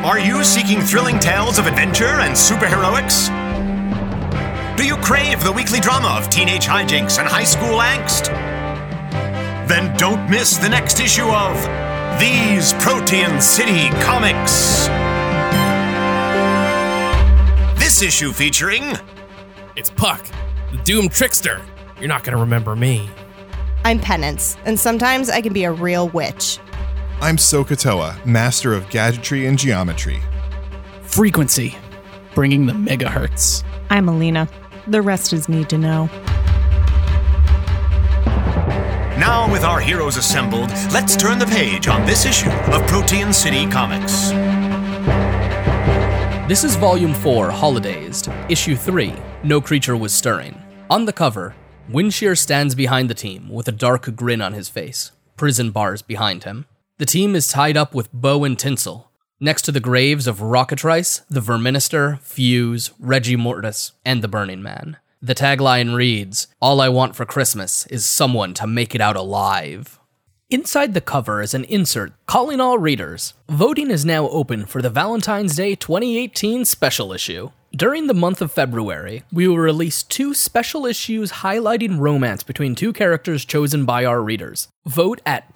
Are you seeking thrilling tales of adventure and superheroics? Do you crave the weekly drama of teenage hijinks and high school angst? Then don't miss the next issue of These Protean City Comics. This issue featuring... It's Puck, the Doom Trickster. You're not going to remember me. I'm Penance, and sometimes I can be a real witch. I'm Sokotoa, master of gadgetry and geometry. Frequency, bringing the megahertz. I'm Alina. The rest is need to know. Now, with our heroes assembled, let's turn the page on this issue of Protean City Comics. This is Volume 4, Holidazed, Issue 3, No Creature Was Stirring. On the cover, Windshear stands behind the team with a dark grin on his face, prison bars behind him. The team is tied up with bow and tinsel, next to the graves of Rockatrice, the Verminister, Fuse, Reggie Mortis, and the Burning Man. The tagline reads, "All I want for Christmas is someone to make it out alive." Inside the cover is an insert calling all readers. Voting is now open for the Valentine's Day 2018 special issue. During the month of February, we will release 2 special issues highlighting romance between 2 characters chosen by our readers. Vote at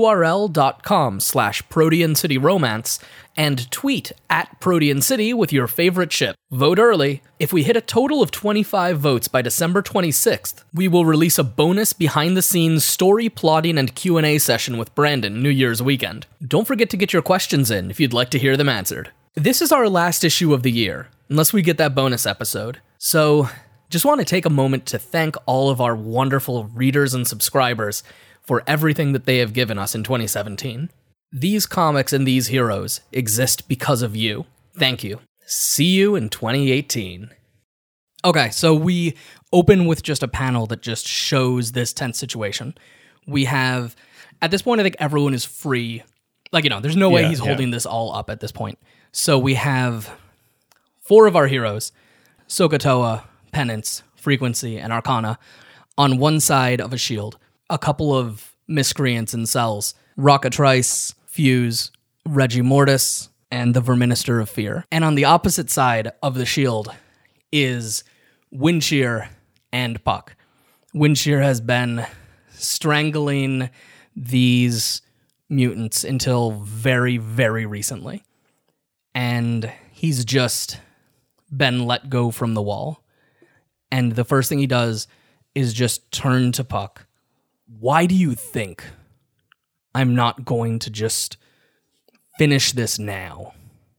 tinyurl.com/ProteanCityRomance and tweet at Protean City with your favorite ship. Vote early. If we hit a total of 25 votes by December 26th, we will release a bonus behind-the-scenes story plotting and Q&A session with Brandon New Year's weekend. Don't forget to get your questions in if you'd like to hear them answered. This is our last issue of the year, unless we get that bonus episode. So, just want to take a moment to thank all of our wonderful readers and subscribers for everything that they have given us in 2017. These comics and these heroes exist because of you. Thank you. See you in 2018. Okay, so we open with just a panel that just shows this tense situation. We have, at this point, I think everyone is free. There's no way he's holding this all up at this point. So we have 4 of our heroes, Sokotoa, Penance, Frequency, and Arcana, on one side of a shield. A couple of miscreants and cells, Rockatrice, Fuse, Reggie Mortis, and the Verminister of Fear. And on the opposite side of the shield is Windshear and Puck. Windshear has been strangling these mutants until very, very recently. And he's just been let go from the wall. And the first thing he does is just turn to Puck. Why do you think I'm not going to just finish this now?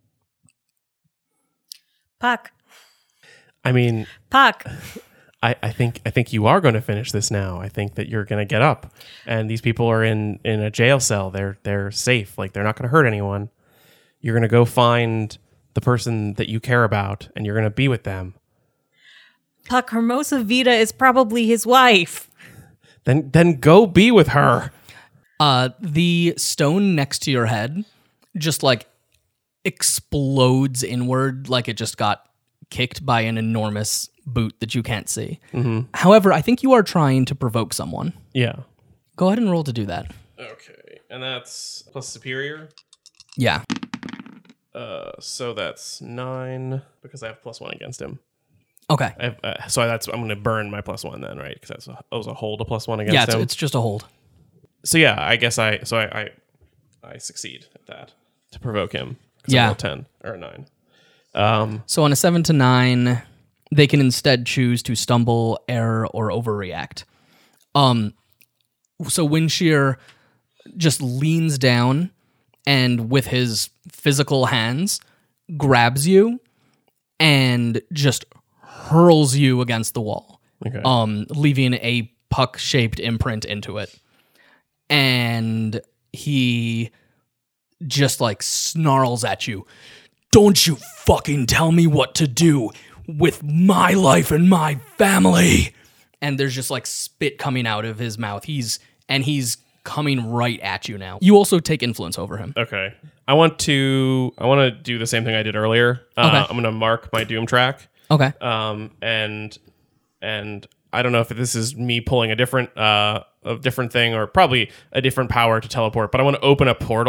Puck. Puck. I think you are going to finish this now. I think that you're going to get up, and these people are in a jail cell. They're safe. They're not going to hurt anyone. You're going to go find the person that you care about, and you're going to be with them. Puck, Hermosa Vita is probably his wife. Then go be with her. The stone next to your head just explodes inward like it just got kicked by an enormous boot that you can't see. Mm-hmm. However, I think you are trying to provoke someone. Yeah. Go ahead and roll to do that. Okay. And that's plus superior? Yeah. So that's 9 because I have +1 against him. Okay. I'm going to burn my +1 then, right? Because that was a hold, a +1 against him. Yeah, it's just a hold. So yeah, I guess I succeed at that to provoke him. Yeah. 10 or 9. So on a 7 to 9, they can instead choose to stumble, err, or overreact. So Windshear just leans down and with his physical hands grabs you and just hurls you against the wall, okay. Leaving a puck-shaped imprint into it. And he just snarls at you. Don't you fucking tell me what to do with my life and my family. And there's just spit coming out of his mouth. He's coming right at you now. You also take influence over him. Okay. I want to do the same thing I did earlier. Okay. I'm going to mark my Doom track. Okay. And I don't know if this is me pulling a different thing or probably a different power to teleport, but I want to open a portal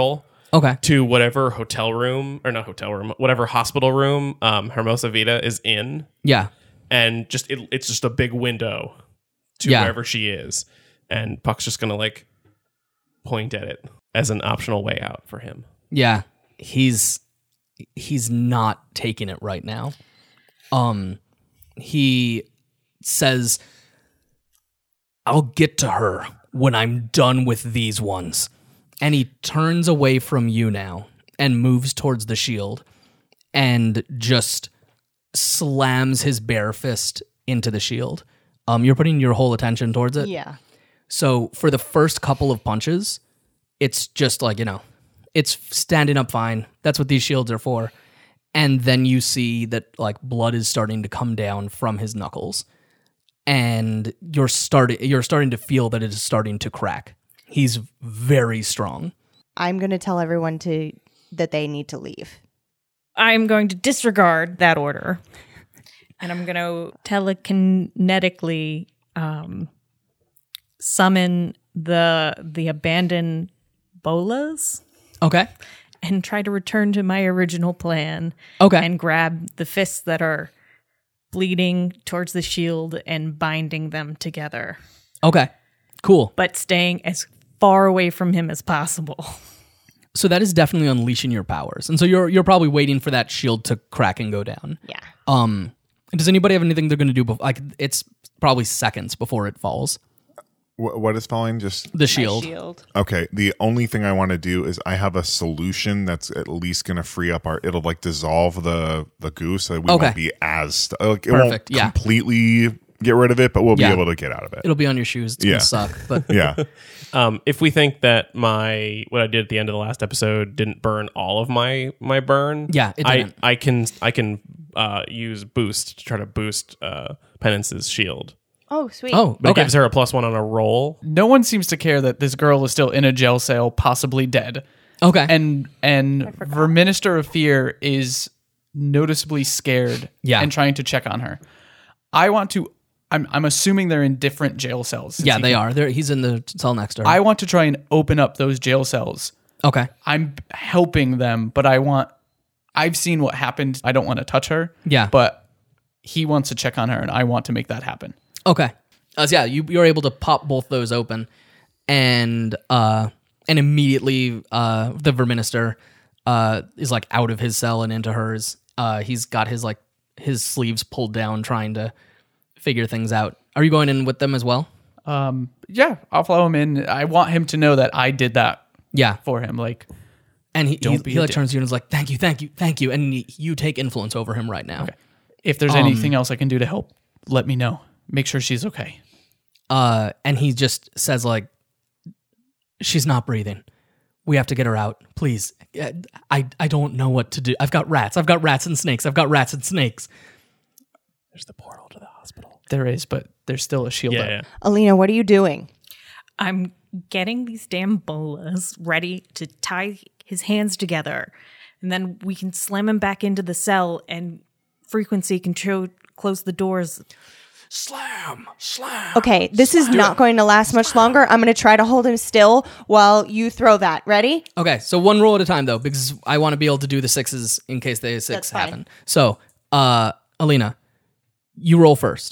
Okay. to whatever whatever hospital room Hermosa Vita is in, Yeah. and it's just a big window to Yeah. wherever she is, and Puck's just gonna like point at it as an optional way out for him. Yeah. He's not taking it right now. He says, I'll get to her when I'm done with these ones. And he turns away from you now and moves towards the shield and just slams his bare fist into the shield. You're putting your whole attention towards it. Yeah. So for the first couple of punches, it's just like, it's standing up fine. That's what these shields are for. And then you see that like blood is starting to come down from his knuckles. And you're starting to feel that it is starting to crack. He's very strong. I'm going to tell everyone that they need to leave. I'm going to disregard that order. And I'm going to telekinetically summon the abandoned bolas Okay. and try to return to my original plan. Okay. And grab the fists that are bleeding towards the shield and binding them together, Okay. Cool. but staying as far away from him as possible. So that is definitely unleashing your powers. And so you're probably waiting for that shield to crack and go down. Yeah. Does anybody have anything they're going to do before? Like, it's probably seconds before it falls. What is falling? Just The shield. Shield. okay. The only thing I want to do is I have a solution that's at least going to free up it'll like dissolve the goo so that we Okay. won't be as like it Perfect, won't yeah. completely get rid of it, but we'll be Yeah. able to get out of it. It'll be on your shoes. It's Yeah. going to suck. But Yeah. If we think that what I did at the end of the last episode didn't burn all of my burn, Yeah, it didn't. I can use boost to try to boost Penance's shield, Oh, sweet. oh, but okay. it gives her a +1 on a roll. No one seems to care that this girl is still in a jail cell, possibly dead. Okay. And Verminister of Fear is noticeably scared Yeah. and trying to check on her. I'm assuming they're in different jail cells. since Yeah, he they can- are. He's in the cell next to her. I want to try and open up those jail cells. Okay. I'm helping them, but I've seen what happened. I don't want to touch her. Yeah. But he wants to check on her and I want to make that happen. Okay. So yeah, you're able to pop both those open, and immediately the Verminister is like out of his cell and into hers. He's got his sleeves pulled down, trying to figure things out. Are you going in with them as well? Yeah, I'll follow him in. I want him to know that I did that Yeah. for him. Like, And he Don't be he a like dick. turns to you and is like, "Thank you," and you take influence over him right now. if there's anything else I can do to help, let me know. Make sure she's okay. And he just says like, "She's not breathing. We have to get her out, please. I don't know what to do. I've got rats and snakes. There's the portal to the hospital. There is, but there's still a shield up. Yeah. Alina, what are you doing? I'm getting these damn bolas ready to tie his hands together. And then we can slam him back into the cell and Frequency can close the doors. Slam. Okay, this is not going to last much longer. I'm going to try to hold him still while you throw that. Ready? Okay, so one roll at a time though, because I want to be able to do the sixes in case the That's six fine. happen. So, Alina, you roll first.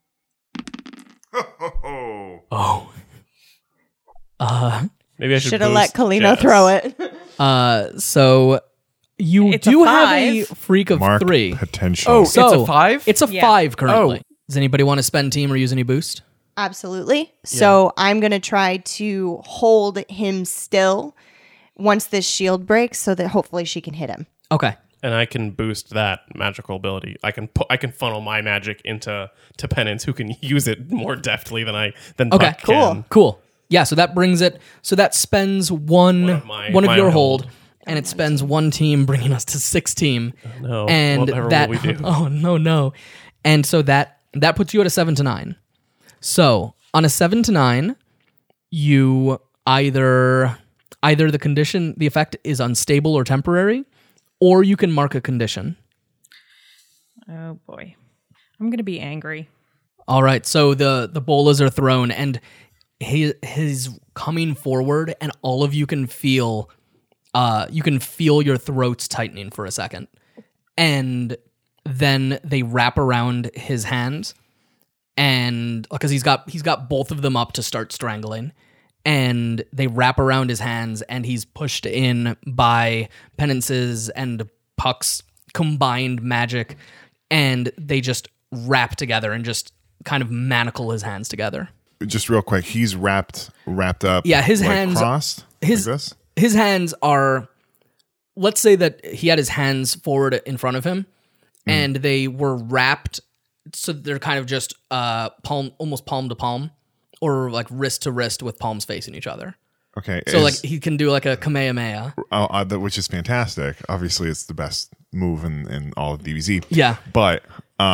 Maybe I should Should have let boost Kalina Jess. throw it. So you It's a do have a 5. freak of Mark 3. potential. Oh, So it's a 5? It's a Yeah. 5 currently. Oh. Does anybody want to spend team or use any boost? Absolutely. So I'm going to try to hold him still once this shield breaks so that hopefully she can hit him. Okay. And I can boost that magical ability. I can funnel my magic into Penance, who can use it more deftly than Okay. Puck can. Cool. Yeah, so that brings it. So that spends one of my your own hold, hold. and it spends one team, bringing us to 6 team. No, and whatever that will we do? oh no. And so that puts you at a 7 to 9. So on a 7 to 9, you either the effect is unstable or temporary, or you can mark a condition. Oh boy. I'm going to be angry. All right, so the bolas are thrown, and he's coming forward, and all of you can feel you can feel your throats tightening for a second. And then they wrap around his hands, and because he's got both of them up to start strangling, and they wrap around his hands, and he's pushed in by Penance's and Puck's combined magic, and they just wrap together and just kind of manacle his hands together. Just real quick, he's wrapped up. Yeah, his like hands crossed. His like this? His hands are. Let's say that he had his hands forward in front of him, and they were wrapped, so they're kind of just almost palm to palm, or like wrist to wrist with palms facing each other. Okay, So like he can do like a Kamehameha. Which is fantastic. Obviously, it's the best move in all of DBZ. Yeah. But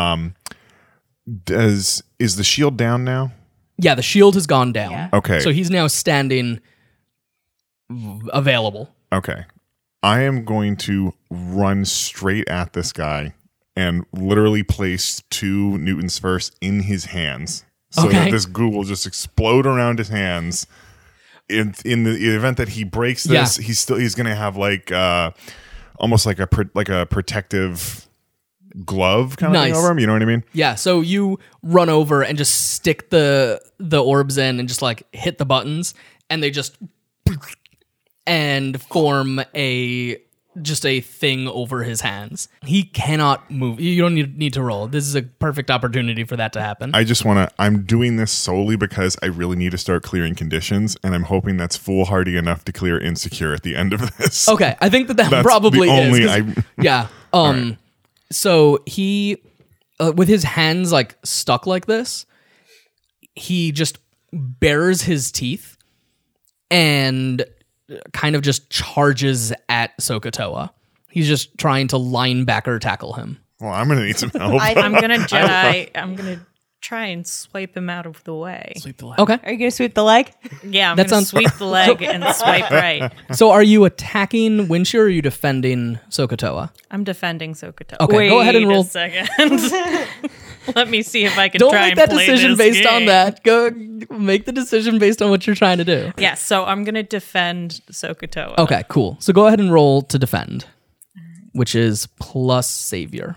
is the shield down now? Yeah, the shield has gone down. Yeah. Okay. So he's now standing available. Okay. I am going to run straight at this guy and literally place 2 Newton Spheres in his hands so Okay. that this goo will just explode around his hands. In the event that he breaks this, Yeah. he's going to have like almost like a protective glove kind of thing Nice. over him. You know what I mean? Yeah, so you run over and just stick the orbs in and just like hit the buttons, and they just and form a thing over his hands. He cannot move. You don't need to roll. This is a perfect opportunity for that to happen. I'm doing this solely because I really need to start clearing conditions, and I'm hoping that's foolhardy enough to clear insecure at the end of this. Okay, I think that That's probably the only is. 'Cause- yeah. right. So he, with his hands like stuck like this, he just bares his teeth and kind of just charges at Sokotoa. He's just trying to linebacker tackle him. Well, I'm going to need some help. I'm gonna Jedi. I'm gonna try and swipe him out of the way. Okay. Are you gonna sweep the leg? Yeah, I'm That gonna sounds- sweep the leg and swipe right. So are you attacking Winshire or are you defending Sokotoa? I'm defending Sokotoa. Okay, go ahead and roll. A second. Let me see if I can Don't try make and that play decision this based on game. that. Go make the decision based on what you're trying to do. Yeah, so I'm gonna defend Sokotoa. Okay, cool. So go ahead and roll to defend, which is plus savior.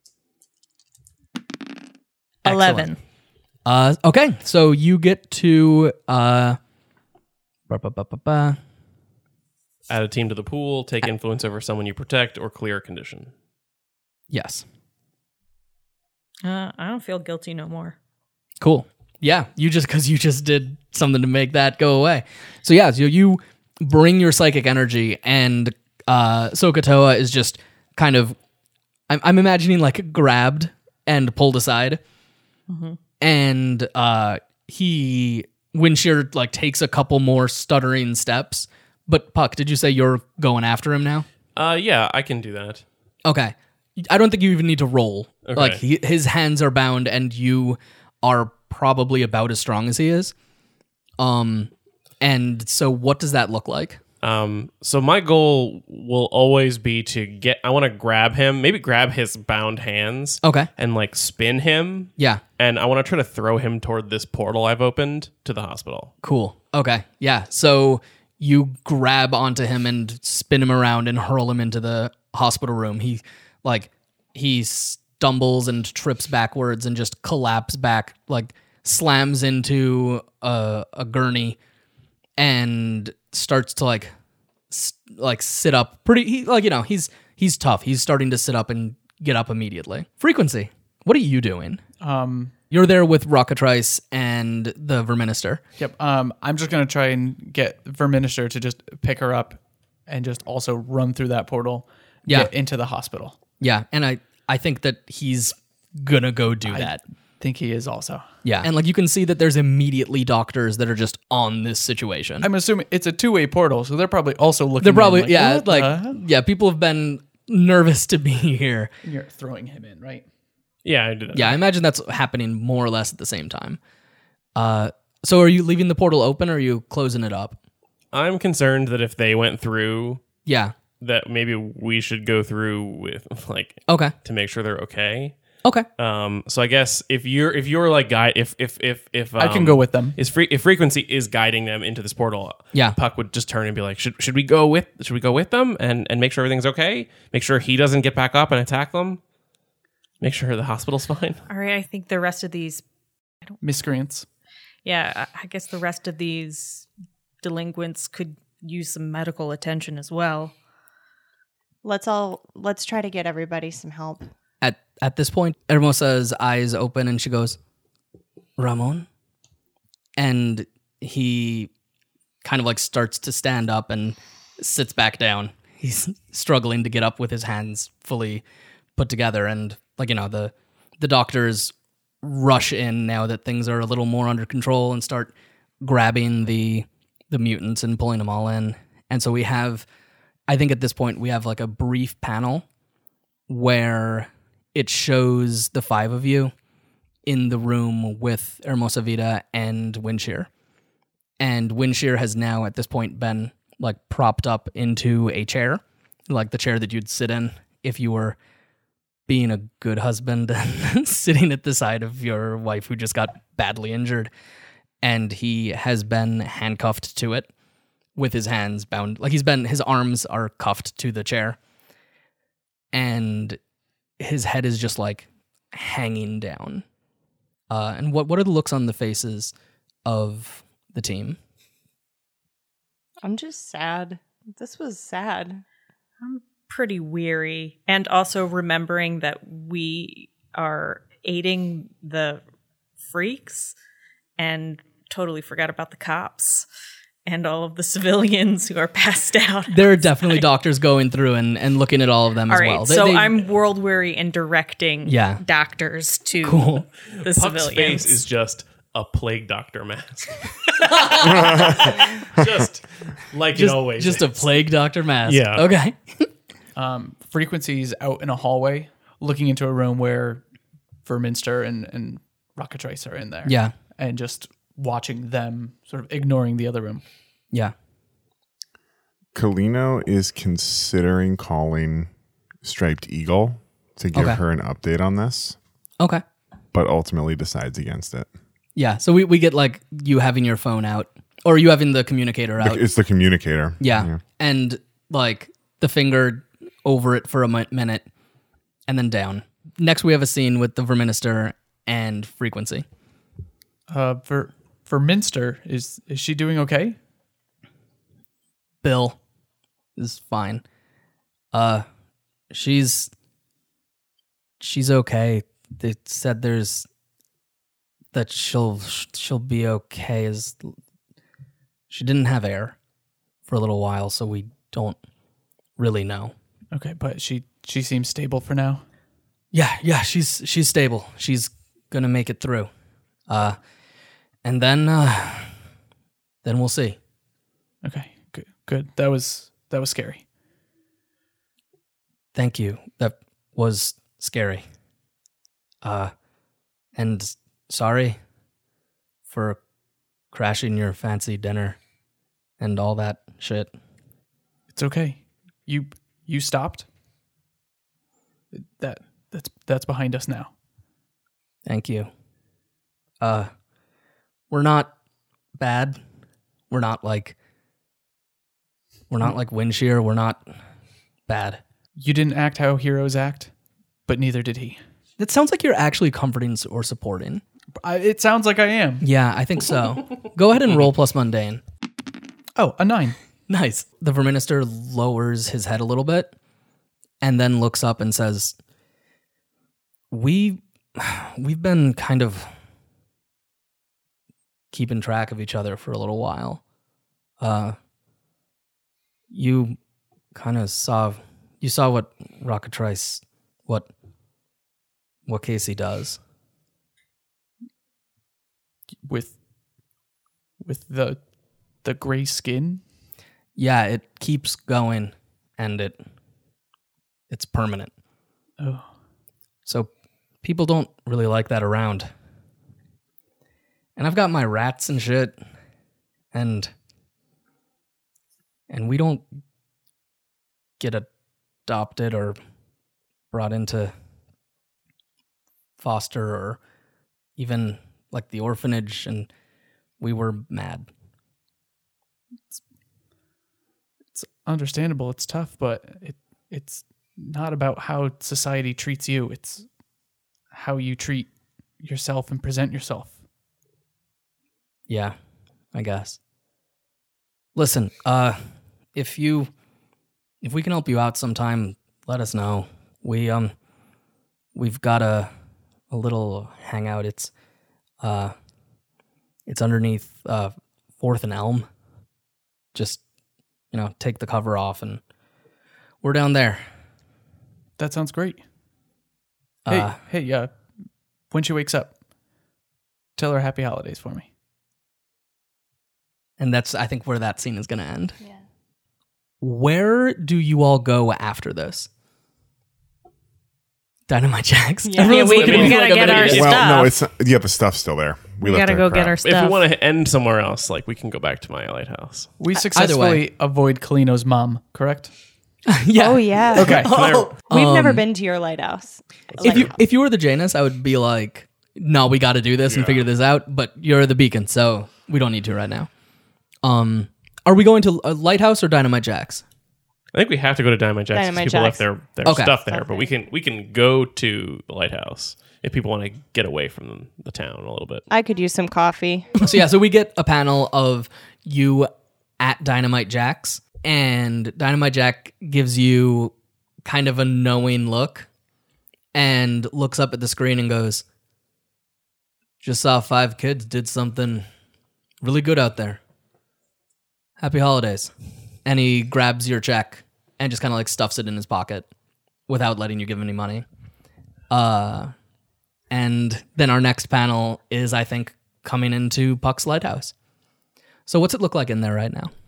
11. Okay, so you get to Add a team to the pool, take influence over someone you protect, or clear a condition. yes. I don't feel guilty no more. Cool. Yeah, you just did something to make that go away. So yeah, so you bring your psychic energy, and Sokotoa is just kind of, I'm imagining like grabbed and pulled aside, and Winshire like takes a couple more stuttering steps. But Puck, did you say you're going after him now? Yeah, I can do that. Okay. I don't think you even need to roll. Okay. Like his hands are bound, and you are probably about as strong as he is. And so what does that look like? So my goal will always be I want to grab him, maybe grab his bound hands. Okay. And like spin him. Yeah. And I want to try to throw him toward this portal I've opened to the hospital. Cool. Okay. Yeah. So you grab onto him and spin him around and hurl him into the hospital room. He stumbles and trips backwards and just collapses back, like slams into a gurney and starts to sit up pretty, he's tough. He's starting to sit up and get up immediately. Frequency. What are you doing? You're there with Rockatrice and the Verminister. Yep. I'm just gonna try and get Verminister to just pick her up and just also run through that portal, get into the hospital. Yeah, and I think that he's gonna go do that. I think he is also. Yeah, and you can see that there's immediately doctors that are just on this situation. I'm assuming it's a two-way portal, so they're probably also looking. They're probably in, what the- people have been nervous to be here. You're throwing him in, right? Yeah, I do that. Yeah, I imagine that's happening more or less at the same time. So are you leaving the portal open or are you closing it up? I'm concerned that if they went through, Yeah. that maybe we should go through with Okay. to make sure they're okay. Okay. So I guess if you're like guide if I can go with them. if Frequency is guiding them into this portal, Yeah. Puck would just turn and be like, should we go with them and make sure everything's okay? Make sure he doesn't get back up and attack them. Make sure the hospital's fine. All right, I think the rest of these, Miscreants. yeah, I guess the rest of these delinquents could use some medical attention as well. Let's try to get everybody some help. At this point, Hermosa's eyes open and she goes, Ramon? And he kind of like starts to stand up and sits back down. He's struggling to get up with his hands fully put together. And like, the doctors rush in now that things are a little more under control and start grabbing the mutants and pulling them all in. And so I think at this point we have like a brief panel where it shows the 5 of you in the room with Hermosa Vida and Windshear. And Windshear has now at this point been like propped up into a chair, like the chair that you'd sit in if you were being a good husband and sitting at the side of your wife who just got badly injured. And he has been handcuffed to it with his hands bound. Like his arms are cuffed to the chair. And his head is just like hanging down. And what are the looks on the faces of the team? I'm just sad. This was sad. I'm pretty weary. And also remembering that we are aiding the freaks and totally forgot about the cops and all of the civilians who are passed out. There are definitely doctors going through and looking at all of them all as right, well. So I'm world weary and directing Yeah. doctors to the Puck's civilians. face is just a plague doctor mask. just like it always just is. a plague doctor mask. Yeah. Okay. Frequency's out in a hallway looking into a room where Verminster and Rockatrice are in there. Yeah. And just watching them, sort of ignoring the other room. Yeah. Kalino is considering calling Striped Eagle to give Okay. her an update on this, Okay. but ultimately decides against it. Yeah. So we get like you having your phone out or you having the communicator out. It's the communicator. Yeah. And like the finger over it for a minute and then down. Next, we have a scene with the Verminister and Frequency. For Minster, is she doing okay? Bill is fine. She's okay. They said that she'll be okay. She didn't have air for a little while, so we don't really know. Okay, but she seems stable for now. Yeah, she's stable. She's gonna make it through. And then we'll see. Okay, good. That was scary. Thank you. That was scary. And sorry for crashing your fancy dinner and all that shit. It's okay. You stopped. That's behind us now. Thank you. We're not bad. We're not like Windshear. We're not bad. You didn't act how heroes act, but neither did he. It sounds like you're actually comforting or supporting. It sounds like I am. Yeah, I think so. Go ahead and roll plus mundane. Oh, a 9. Nice. The Verminister lowers his head a little bit and then looks up and says, We've been kind of keeping track of each other for a little while. You kind of saw what Rockatrice, what Casey does. With the gray skin? Yeah, it keeps going and it's permanent. Oh. So people don't really like that around. And I've got my rats and shit, and we don't get adopted or brought into foster or even like the orphanage, and we were mad. It's understandable. It's tough, but it's not about how society treats you. It's how you treat yourself and present yourself. Yeah, I guess. Listen, if we can help you out sometime, let us know. We've got a little hangout. It's underneath 4th and Elm. Just, take the cover off and we're down there. That sounds great. Hey, when she wakes up, tell her happy holidays for me. And that's, I think, where that scene is going to end. Yeah. Where do you all go after this? Dynamite Jacks. Yeah, Everyone's we looking at me gotta like I'm get an our idiot. stuff. Well, no, it's yeah, the stuff's still there. We left gotta our go crap. get our If stuff. we want to end somewhere else, like we can go back to my lighthouse. We successfully avoid Kalino's mom, correct? Yeah. Oh, yeah. Okay. We've never been to your lighthouse. If you were the Janus, I would be like, no, we got to do this and figure this out. But you're the Beacon, so we don't need to right now. Are we going to a Lighthouse or Dynamite Jacks? I think we have to go to Dynamite Jacks because Dynamite people Jacks. left their Okay. stuff there. But we can go to the lighthouse if people want to get away from the town a little bit. I could use some coffee. So we get a panel of you at Dynamite Jacks, and Dynamite Jack gives you kind of a knowing look and looks up at the screen and goes, just saw 5 kids did something really good out there. Happy holidays. And he grabs your check and just kind of like stuffs it in his pocket without letting you give him any money. And then our next panel is, I think, coming into Puck's Lighthouse. So what's it look like in there right now?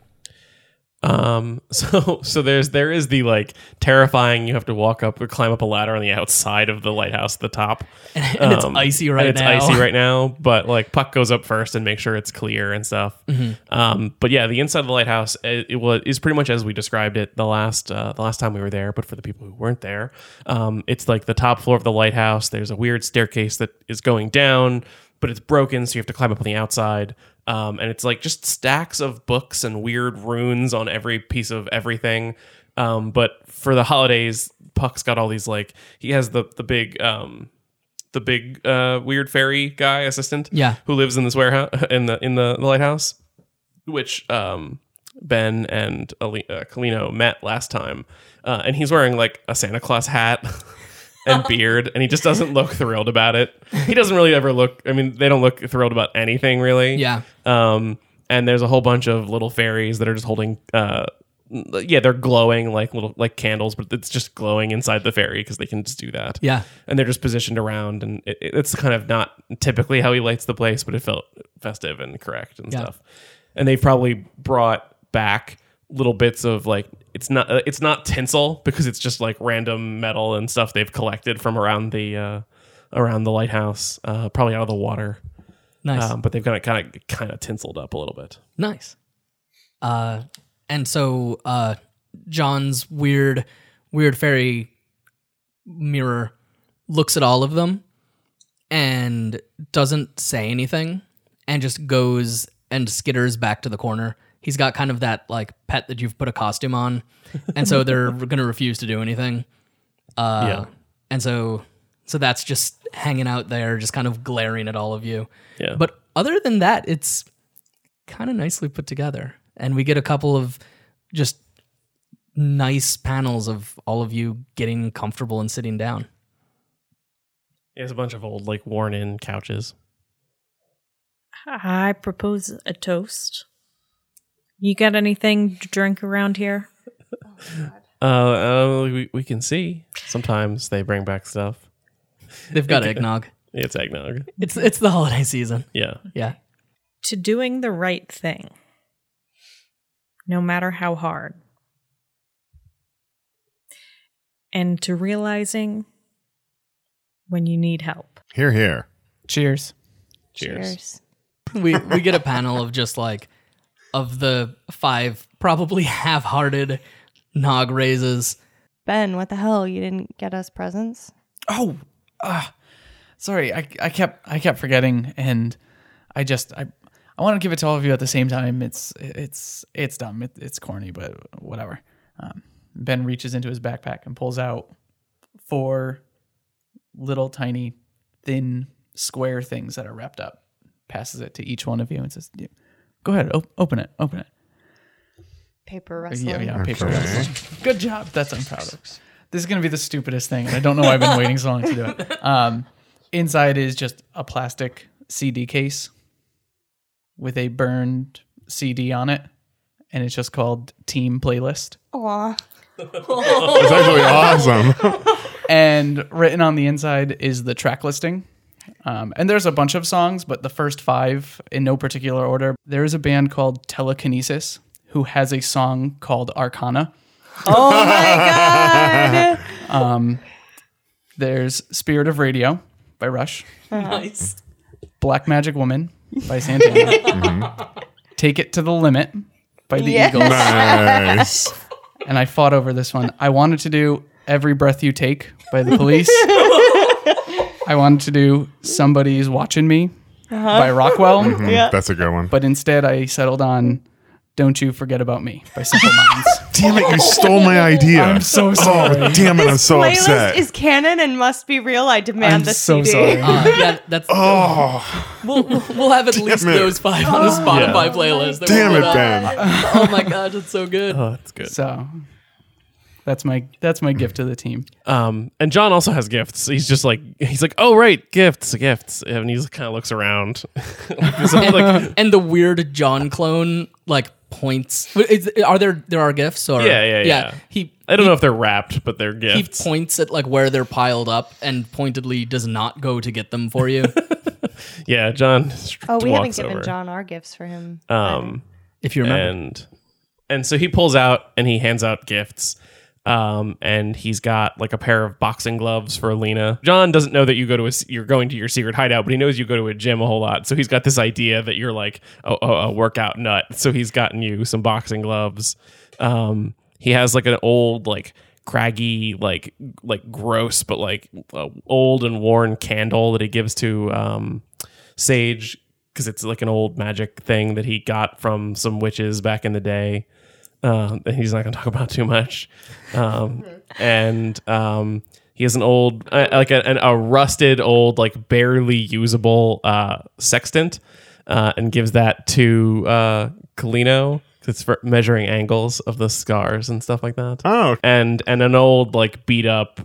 So there is the like terrifying, you have to walk up or climb up a ladder on the outside of the lighthouse at the top. And it's icy right and it's now. icy right now, but like Puck goes up first and makes sure it's clear and stuff. But yeah, the inside of the lighthouse is pretty much as we described it the last time we were there. But for the people who weren't there, it's like the top floor of the lighthouse. There's a weird staircase that is going down, but it's broken, so you have to climb up on the outside. And it's like just stacks of books and weird runes on every piece of everything. But for the holidays, Puck's got all these like he has the big weird fairy guy assistant, who lives in this warehouse in the lighthouse, which Ben and Kalino met last time, and he's wearing like a Santa Claus hat. And beard, and he just doesn't look thrilled about it. He doesn't really ever look, I mean, they don't look thrilled about anything really. Yeah. And there's a whole bunch of little fairies that are just holding, they're glowing like little, like candles, but it's just glowing inside the fairy because they can just do that. Yeah. And they're just positioned around, and it's kind of not typically how he lights the place, but it felt festive and correct and stuff. And they've probably brought back little bits of like, it's not tinsel because it's just like random metal and stuff they've collected from around the lighthouse, probably out of the water. Nice. But they've got it kind of tinseled up a little bit. Nice. And so John's weird fairy mirror looks at all of them and doesn't say anything and just goes and skitters back to the corner. He's got kind of that like pet that you've put a costume on, and so they're going to refuse to do anything. And so that's just hanging out there, just kind of glaring at all of you. Yeah. But other than that, it's kind of nicely put together, and we get a couple of just nice panels of all of you getting comfortable and sitting down. There's a bunch of old like worn in couches. I propose a toast. You got anything to drink around here? We can see. Sometimes they bring back stuff. They've got eggnog. It's eggnog. It's the holiday season. Yeah. Yeah. To doing the right thing, no matter how hard. And to realizing when you need help. Hear, hear. Cheers. We get a panel of just like of the 5 probably half-hearted nog raises. Ben, what the hell? You didn't get us presents? Oh, Sorry, I kept forgetting, and I want to give it to all of you at the same time. It's dumb. It's corny, but whatever. Ben reaches into his backpack and pulls out 4 little tiny thin square things that are wrapped up. Passes it to each one of you and says, "Go ahead, open it. Paper wrestling. Yeah, paper wrestling. Good job. That's I'm proud of. This is going to be the stupidest thing, and I don't know why I've been waiting so long to do it. Inside is just a plastic CD case with a burned CD on it, and it's just called Team Playlist. Aw. It's actually awesome. And written on the inside is the track listing. And there's a bunch of songs, but the first 5 in no particular order. There is a band called Telekinesis who has a song called Arcana. Oh my God. There's Spirit of Radio by Rush. Nice. Black Magic Woman by Santana. Take It to the Limit by the Yes. Eagles. Nice. And I fought over this one. I wanted to do Every Breath You Take by the Police. I wanted to do Somebody's Watching Me by Rockwell. Yeah. That's a good one. But instead I settled on Don't You Forget About Me by Simple Minds. Damn it, you stole my idea. I'm so sorry. Oh, damn it, I'm so Playlist upset. is canon and must be real. I demand I'm the so CD. sorry. Yeah, that's. Oh, We'll have at least it. those 5 on the Spotify playlist. that damn we'll it, put up. Ben. Oh my god, it's so good. Oh, that's good. So that's my gift to the team. And John also has gifts. He's like, oh right, gifts, and he just kind of looks around. And the weird John clone like points. There are gifts or Yeah. I don't know if they're wrapped, but they're He gifts. points at like where they're piled up and pointedly does not go to get them for you. Yeah, John. Oh, we haven't walks given over. John our gifts for him. If you remember. And so he pulls out and he hands out gifts. And he's got like a pair of boxing gloves for Alina. John doesn't know that you're going to your secret hideout, but he knows you go to a gym a whole lot. So he's got this idea that you're like a workout nut. So he's gotten you some boxing gloves. He has like an old, like craggy, like gross, but like old and worn candle that he gives to Sage because it's like an old magic thing that he got from some witches back in the day. That he's not going to talk about too much. And he has an old, a rusted old, like barely usable sextant, and gives that to Kalino. It's for measuring angles of the scars and stuff like that. Oh. And an old, like beat up,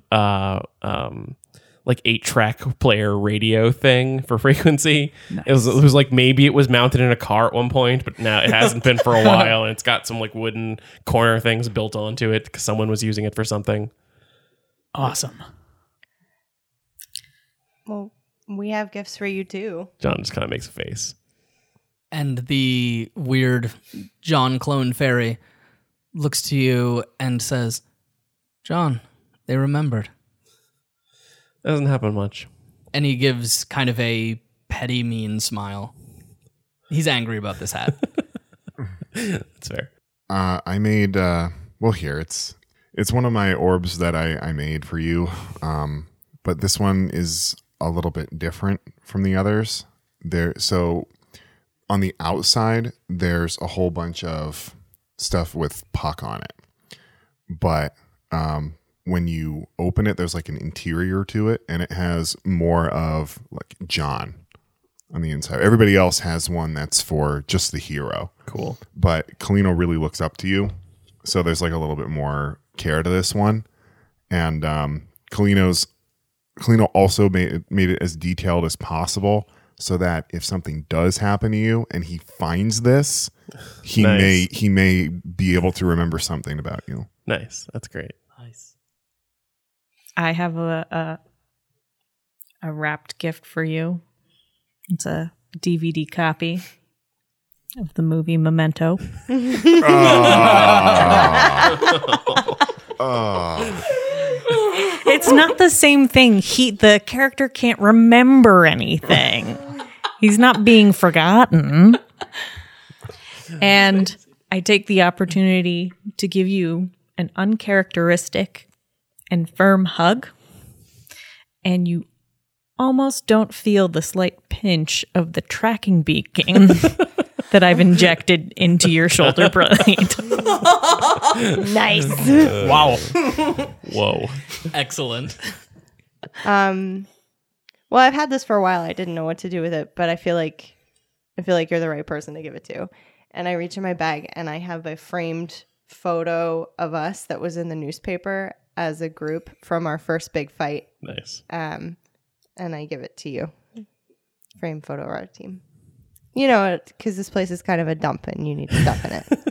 like 8-track player radio thing for frequency. Nice. It was like maybe it was mounted in a car at one point, but now it hasn't been for a while, and it's got some like wooden corner things built onto it because someone was using it for something. Awesome. Well, we have gifts for you too. John just kind of makes a face. And the weird John clone fairy looks to you and says, John, they remembered. That doesn't happen much. And he gives kind of a petty, mean smile. He's angry about this hat. That's fair. I made here it's one of my orbs that I made for you, but this one is a little bit different from the others. So on the outside there's a whole bunch of stuff with Puck on it, but when you open it, there's like an interior to it, and it has more of like John on the inside. Everybody else has one that's for just the hero. Cool. But Kalino really looks up to you, so there's like a little bit more care to this one. And Kalino also made it as detailed as possible, so that if something does happen to you and he finds this, he may be able to remember something about you. Nice. That's great. Nice. I have a wrapped gift for you. It's a DVD copy of the movie Memento. It's not the same thing. The character can't remember anything. He's not being forgotten. And I take the opportunity to give you an uncharacteristic and firm hug, and you almost don't feel the slight pinch of the tracking beacon that I've injected into your shoulder blade. Nice. Wow. Whoa. Excellent. Well, I've had this for a while. I didn't know what to do with it, but I feel like you're the right person to give it to. And I reach in my bag and I have a framed photo of us that was in the newspaper as a group from our first big fight. Nice. And I give it to you. Framed photo of our team. You know, because this place is kind of a dump and you need stuff in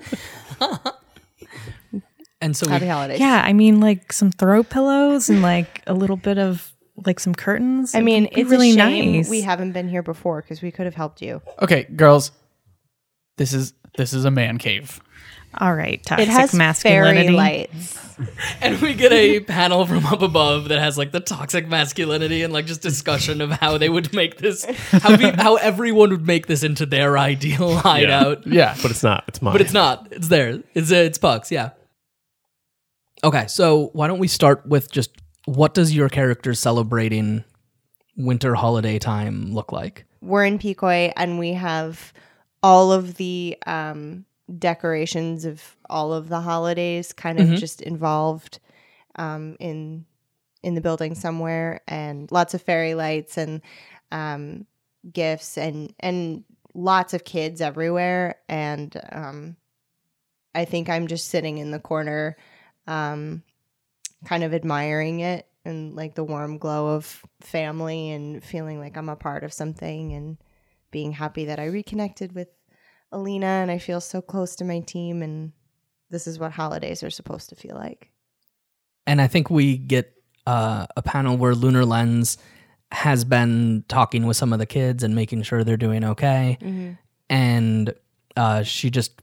it. And so Happy holidays. Yeah, I mean, like some throw pillows and like a little bit of like some curtains. I mean, It'd be it's really a shame nice. we haven't been here before because we could have helped you. Okay, girls. This is a man cave. All right, toxic It has masculinity. fairy lights. And we get a panel from up above that has like the toxic masculinity and like just discussion of how they would make this, how everyone would make this into their ideal hideout. Yeah. But it's not. It's mine. But it's not. It's there. It's Puck's. Yeah. Okay, so why don't we start with just what does your character celebrating winter holiday time look like? We're in Picoy and we have all of the decorations of all of the holidays kind of just involved in the building somewhere, and lots of fairy lights and gifts and lots of kids everywhere. And I think I'm just sitting in the corner kind of admiring it and like the warm glow of family and feeling like I'm a part of something and being happy that I reconnected with Alina and I feel so close to my team, and this is what holidays are supposed to feel like. And I think we get a panel where Lunar Lens has been talking with some of the kids and making sure they're doing okay. And she just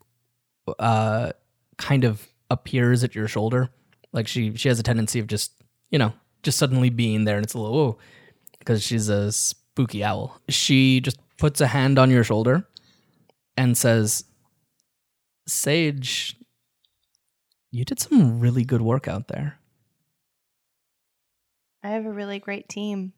kind of appears at your shoulder. Like she has a tendency of just suddenly being there, and it's a little, whoa, because she's a spooky owl. She just puts a hand on your shoulder and says, Sage, you did some really good work out there. I have a really great team.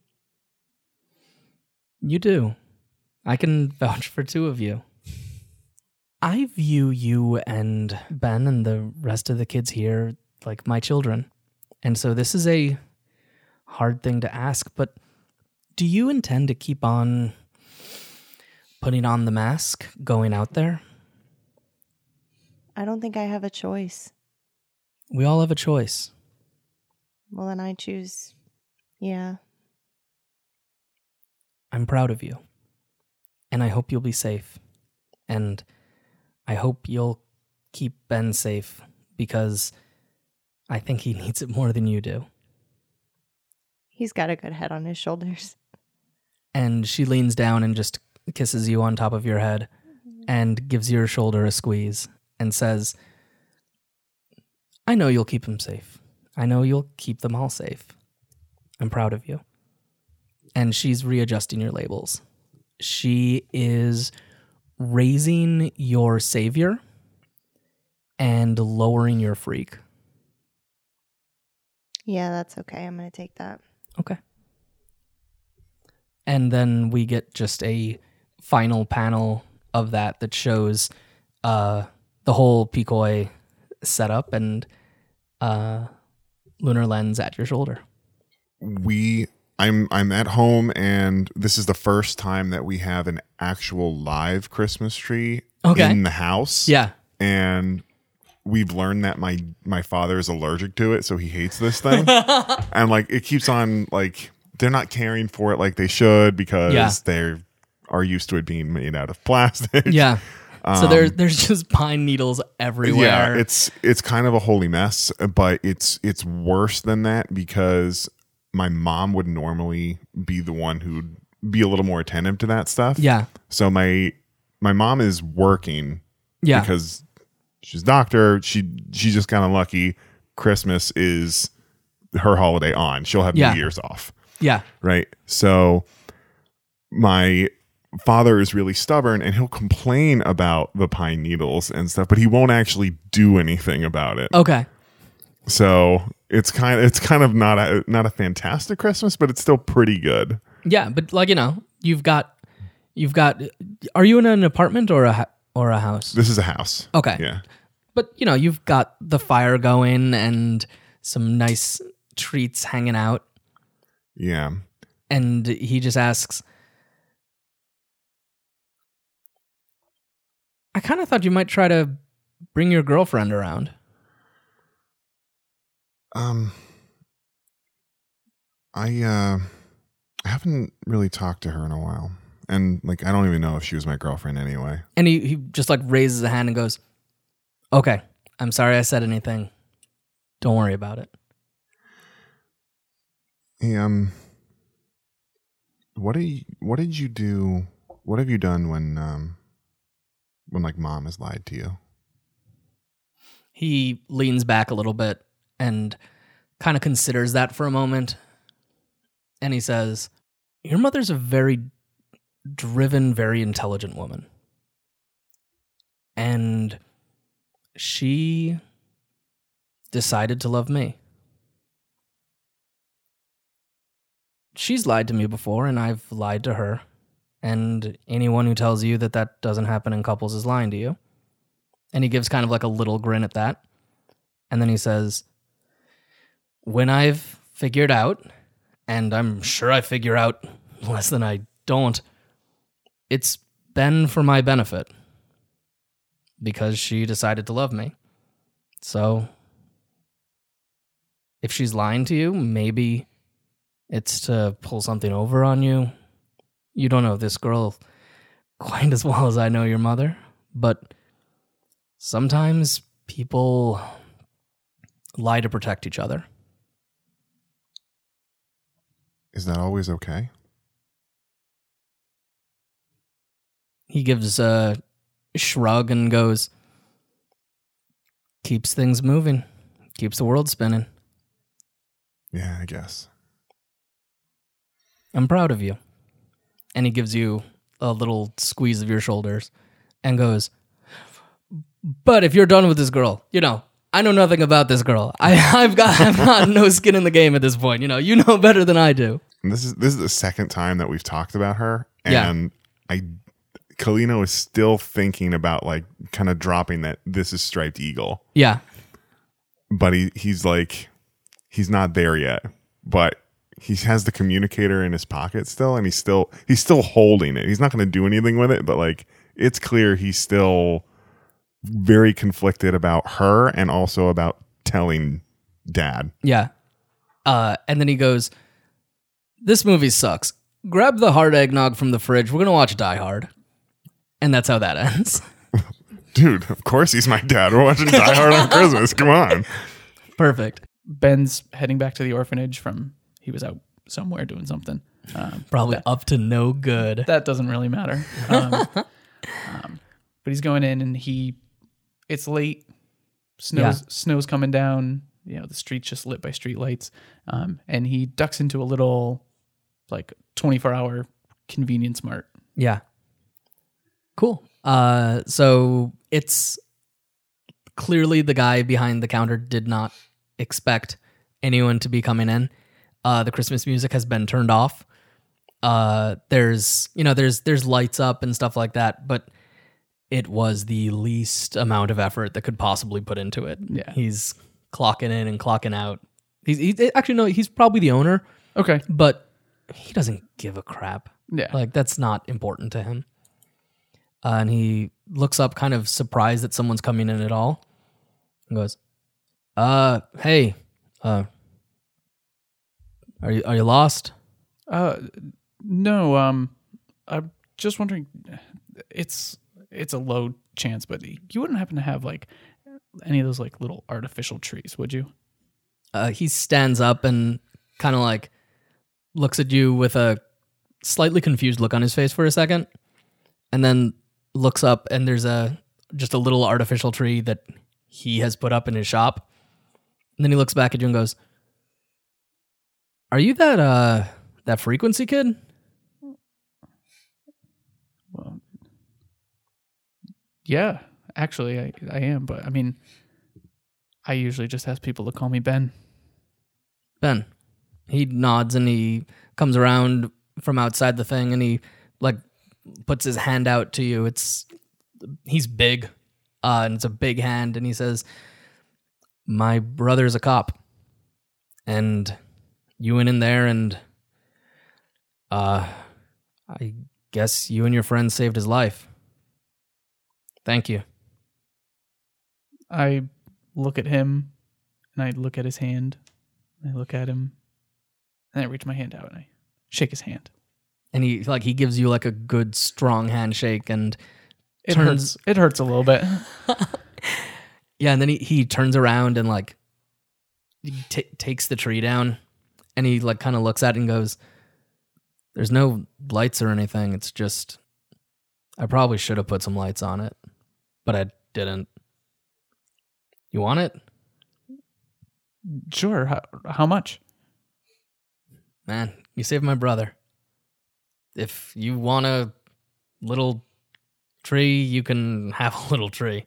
You do. I can vouch for two of you. I view you and Ben and the rest of the kids here like my children. And so this is a hard thing to ask, but do you intend to keep on putting on the mask, going out there? I don't think I have a choice. We all have a choice. Well, then I choose, yeah. I'm proud of you. And I hope you'll be safe. And I hope you'll keep Ben safe, because I think he needs it more than you do. He's got a good head on his shoulders. And she leans down and just kisses you on top of your head and gives your shoulder a squeeze and says, I know you'll keep him safe. I know you'll keep them all safe. I'm proud of you. And she's readjusting your labels. She is raising your savior and lowering your freak. Yeah, that's okay. I'm going to take that. Okay. And then we get just a final panel of that shows the whole Picoy setup and Lunar Lens at your shoulder. I'm at home, and this is the first time that we have an actual live Christmas tree in the house. Yeah. And we've learned that my father is allergic to it, so he hates this thing. And like it keeps on, like they're not caring for it like they should, because they are used to it being made out of plastic. Yeah. So there's just pine needles everywhere. Yeah, it's kind of a holy mess, but it's worse than that, because my mom would normally be the one who'd be a little more attentive to that stuff. Yeah. So my mom is working because she's a doctor. She's just kind of lucky. Christmas is her holiday on. She'll have New Year's off. Yeah. Right. So my father is really stubborn, and he'll complain about the pine needles and stuff, but he won't actually do anything about it. Okay. So it's kind of not a fantastic Christmas, but it's still pretty good. Yeah, but like, you've got. Are you in an apartment or a house? This is a house. Okay. Yeah. But you've got the fire going and some nice treats hanging out. Yeah. And he just asks, I kind of thought you might try to bring your girlfriend around. I haven't really talked to her in a while. And like, I don't even know if she was my girlfriend anyway. And he just like raises a hand and goes, okay, I'm sorry I said anything. Don't worry about it. Hey, what did you do? What have you done when like mom has lied to you? He leans back a little bit and kind of considers that for a moment. And he says, your mother's a very driven, very intelligent woman. And she decided to love me. She's lied to me before, and I've lied to her. And anyone who tells you that that doesn't happen in couples is lying to you. And he gives kind of like a little grin at that. And then he says, when I've figured out, and I'm sure I figure out less than I don't, it's been for my benefit. Because she decided to love me. So, if she's lying to you, maybe it's to pull something over on you. You don't know this girl quite as well as I know your mother, but sometimes people lie to protect each other. Is that always okay? He gives a shrug and goes, keeps things moving, keeps the world spinning. Yeah, I guess. I'm proud of you. And he gives you a little squeeze of your shoulders and goes, but if you're done with this girl, I know nothing about this girl. I've got no skin in the game at this point. You know better than I do. And this is the second time that we've talked about her. And Kalino is still thinking about like kind of dropping that this is Striped Eagle. Yeah. But he's like, he's not there yet. But he has the communicator in his pocket still, and he's still holding it. He's not going to do anything with it, but like it's clear he's still very conflicted about her and also about telling Dad. Yeah. And then he goes, this movie sucks. Grab the hard eggnog from the fridge. We're going to watch Die Hard. And that's how that ends. Dude, of course he's my dad. We're watching Die Hard on Christmas. Come on. Perfect. Ben's heading back to the orphanage he was out somewhere doing something. Probably up to no good. That doesn't really matter. But he's going in and it's late. Snow's coming down. The street's just lit by street lights. And he ducks into a little like 24-hour convenience mart. Yeah. Cool. So it's clearly the guy behind the counter did not expect anyone to be coming in. The Christmas music has been turned off. There's lights up and stuff like that, but it was the least amount of effort that could possibly put into it. Yeah. He's clocking in and clocking out. He's probably the owner. Okay. But he doesn't give a crap. Yeah. Like, that's not important to him. And he looks up kind of surprised that someone's coming in at all. And goes, hey, are you lost? No, I'm just wondering, it's a low chance, but you wouldn't happen to have like any of those like little artificial trees, would you? He stands up and kind of like looks at you with a slightly confused look on his face for a second, and then looks up and there's just a little artificial tree that he has put up in his shop. And then he looks back at you and goes, are you that Frequency kid? Well, yeah, actually I am, but I mean, I usually just ask people to call me Ben. Ben. He nods and he comes around from outside the thing, and he like puts his hand out to you. He's big, and it's a big hand, and he says, "My brother's a cop, and you went in there, and I guess you and your friend saved his life. Thank you." I look at him, and I look at his hand. And I look at him, and I reach my hand out, and I shake his hand. And he gives you like a good strong handshake, and It hurts. It hurts a little bit. yeah, and then he turns around and like takes the tree down, and he like kind of looks at it and goes, "There's no lights or anything. It's just I probably should have put some lights on it, but I didn't. You want it?" Sure. How much? "Man, you saved my brother. If you want a little tree, you can have a little tree."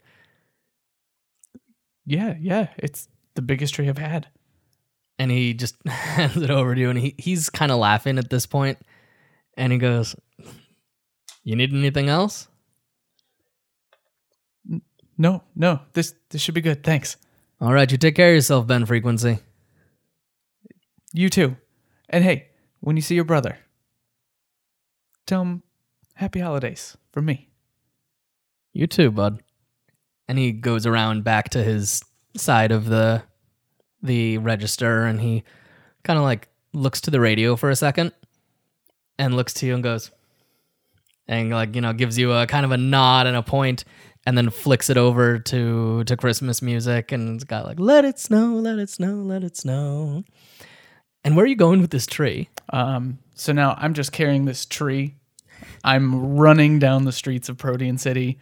Yeah. It's the biggest tree I've had. And he just hands it over to you, and he's kind of laughing at this point, and he goes, "You need anything else?" No. This should be good. Thanks. All right, you take care of yourself, Ben Frequency. You too. And hey, when you see your brother, tell him happy holidays from me. You too, bud. And he goes around back to his side of the register, and he kind of like looks to the radio for a second and looks to you and goes, and like, gives you a kind of a nod and a point, and then flicks it over to Christmas music, and it's got like, "Let it snow, let it snow, let it snow." And where are you going with this tree? So now I'm just carrying this tree. I'm running down the streets of Protean City.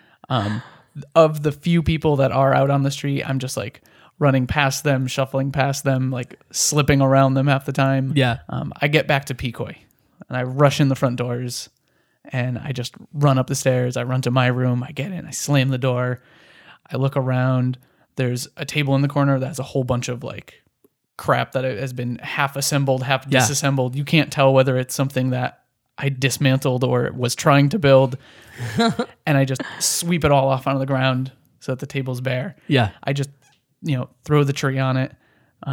Of the few people that are out on the street, I'm just like running past them, shuffling past them, like slipping around them half the time. Yeah. I get back to Pecoy, and I rush in the front doors, and I just run up the stairs. I run to my room. I get in. I slam the door. I look around. There's a table in the corner that has a whole bunch of like crap that has been half assembled, half disassembled. You can't tell whether it's something that I dismantled or was trying to build. And I just sweep it all off onto the ground so that the table's bare. Yeah. I just, throw the tree on it.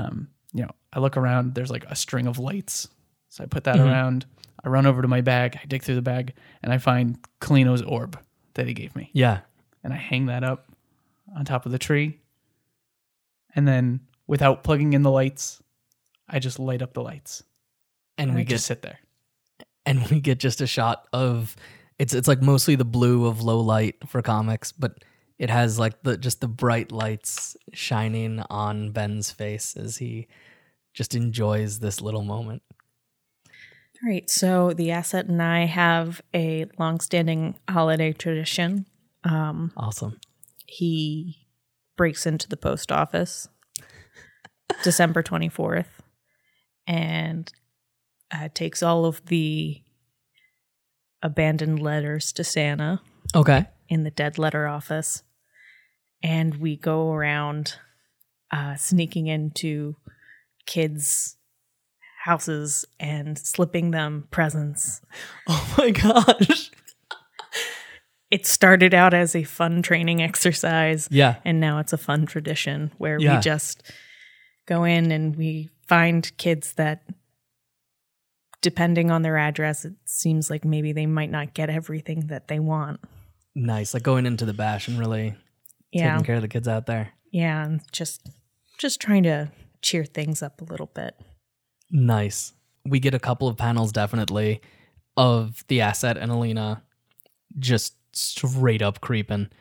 I look around, there's like a string of lights. So I put that around. I run over to my bag. I dig through the bag, and I find Kalino's orb that he gave me. Yeah. And I hang that up on top of the tree. And then without plugging in the lights, I just light up the lights. And we just sit there. And we get just a shot of it's like mostly the blue of low light for comics, but it has like the bright lights shining on Ben's face as he just enjoys this little moment. All right, so the asset and I have a longstanding holiday tradition. Awesome. He breaks into the post office December 24th and takes all of the abandoned letters to Santa. Okay. In the dead letter office. And we go around sneaking into kids' houses and slipping them presents. Oh my gosh. It started out as a fun training exercise. Yeah. And now it's a fun tradition where we Yeah. just go in and we find kids that, depending on their address, it seems like maybe they might not get everything that they want. Nice. Like going into the bash and really taking care of the kids out there. Yeah, and just trying to cheer things up a little bit. Nice. We get a couple of panels definitely of the asset and Alina just straight up creeping.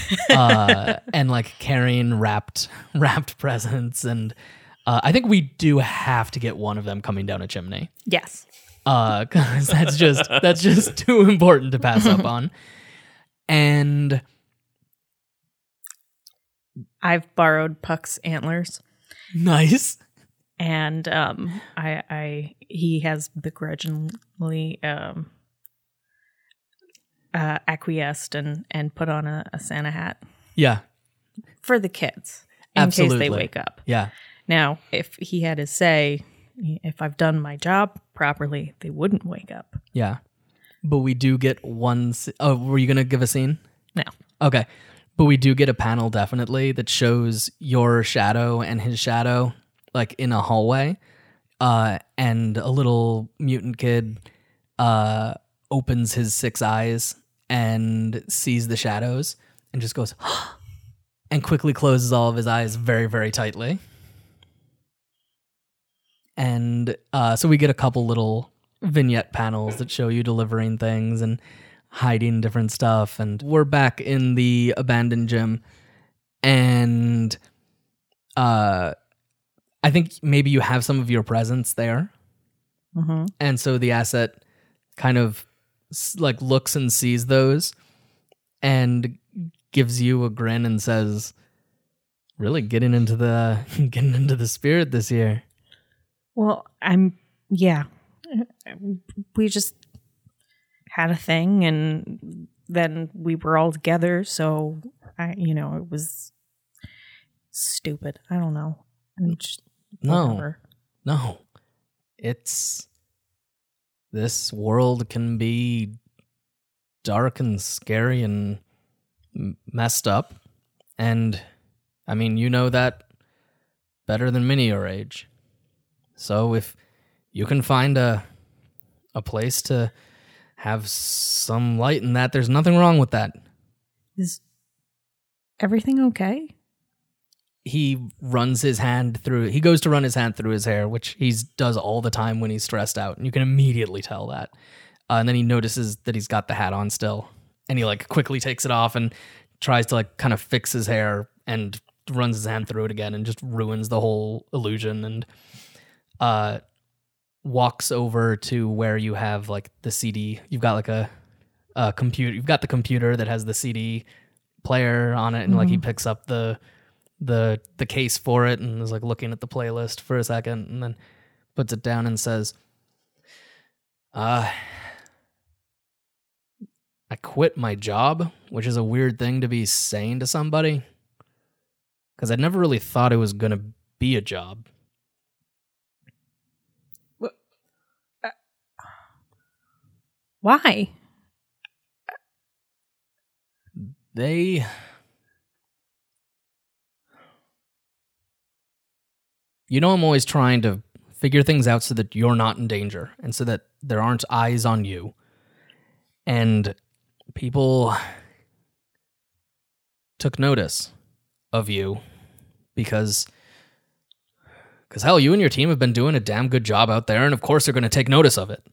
And like carrying wrapped presents, and I think we do have to get one of them coming down a chimney. Yes. 'Cause that's just too important to pass up on. And I've borrowed Puck's antlers, nice. and he has begrudgingly acquiesced and put on a Santa hat Yeah. for the kids in Absolutely. case they wake up. Yeah. Now, if he had his say, if I've done my job properly, they wouldn't wake up. Yeah. But we do get one... Oh, were you going to give a scene? No. Okay. But we do get a panel, definitely, that shows your shadow and his shadow, like, in a hallway. And a little mutant kid opens his 6 eyes and sees the shadows and just goes... and quickly closes all of his eyes very, very tightly. And so we get a couple little vignette panels that show you delivering things and hiding different stuff. And we're back in the abandoned gym. And I think maybe you have some of your presents there. Mm-hmm. And so the asset kind of like looks and sees those and gives you a grin and says, really getting into the spirit this year. Well, we just had a thing and then we were all together. So it was stupid. I don't know. No, this world can be dark and scary and messed up. And I mean, you know that better than many your age. So if you can find a place to have some light in that, there's nothing wrong with that. Is everything okay? He runs his hand through... He goes to run his hand through his hair, which he does all the time when he's stressed out. And you can immediately tell that. And then he notices that he's got the hat on still. And he like quickly takes it off and tries to like kind of fix his hair and runs his hand through it again and just ruins the whole illusion and walks over to where you have like the CD. You've got like a computer. You've got the computer that has the CD player on it, and like he picks up the case for it and is like looking at the playlist for a second and then puts it down and says, I quit my job, which is a weird thing to be saying to somebody because I never really thought it was going to be a job. Why? I'm always trying to figure things out so that you're not in danger and so that there aren't eyes on you. And people took notice of you because hell, you and your team have been doing a damn good job out there, and of course they're going to take notice of it.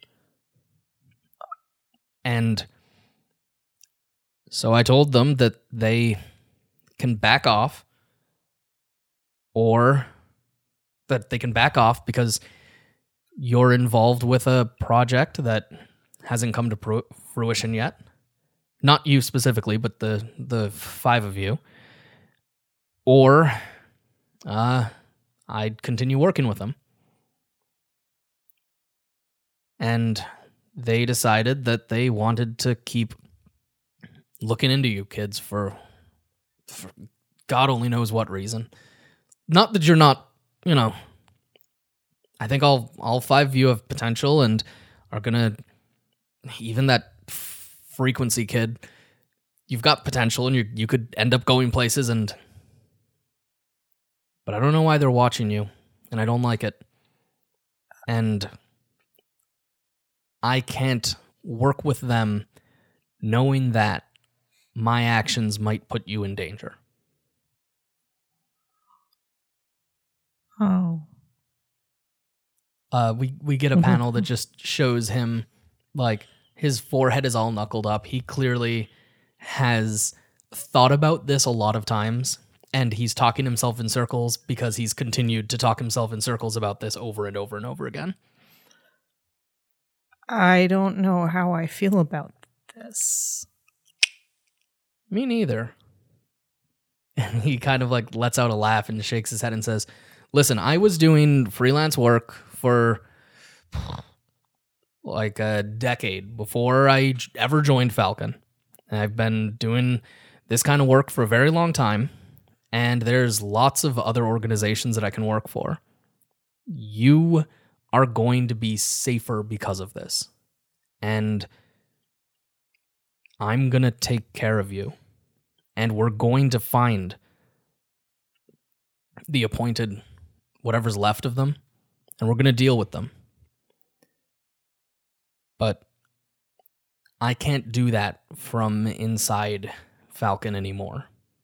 And so I told them that they can back off, or that they can back off because you're involved with a project that hasn't come to fruition yet. Not you specifically, but the 5 of you. Or I'd continue working with them. And they decided that they wanted to keep looking into you kids for God only knows what reason. Not that you're not, I think all 5 of you have potential and are gonna, even that frequency kid, you've got potential and you could end up going places, but I don't know why they're watching you, and I don't like it. And I can't work with them knowing that my actions might put you in danger. Oh. We get a panel that just shows him, like, his forehead is all knuckled up. He clearly has thought about this a lot of times, and he's talking himself in circles because he's continued to talk himself in circles about this over and over and over again. I don't know how I feel about this. Me neither. And he kind of like lets out a laugh and shakes his head and says, listen, I was doing freelance work for like a decade before I ever joined Falcon. And I've been doing this kind of work for a very long time, and there's lots of other organizations that I can work for. You are going to be safer because of this. And I'm going to take care of you. And we're going to find the appointed, whatever's left of them, and we're going to deal with them. But I can't do that from inside Falcon anymore.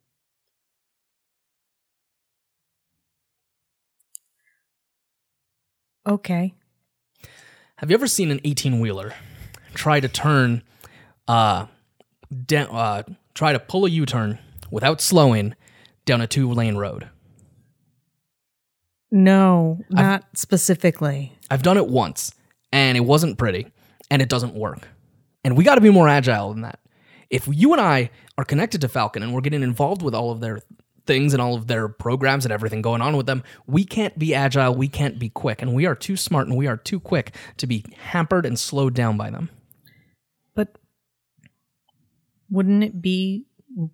Okay. Have you ever seen an 18-wheeler try to turn, try to pull a U-turn without slowing down a 2-lane road? No, not specifically. I've done it once, and it wasn't pretty, and it doesn't work. And we got to be more agile than that. If you and I are connected to Falcon and we're getting involved with all of their things and all of their programs and everything going on with them, we can't be agile, we can't be quick, and we are too smart and we are too quick to be hampered and slowed down by them. But wouldn't it be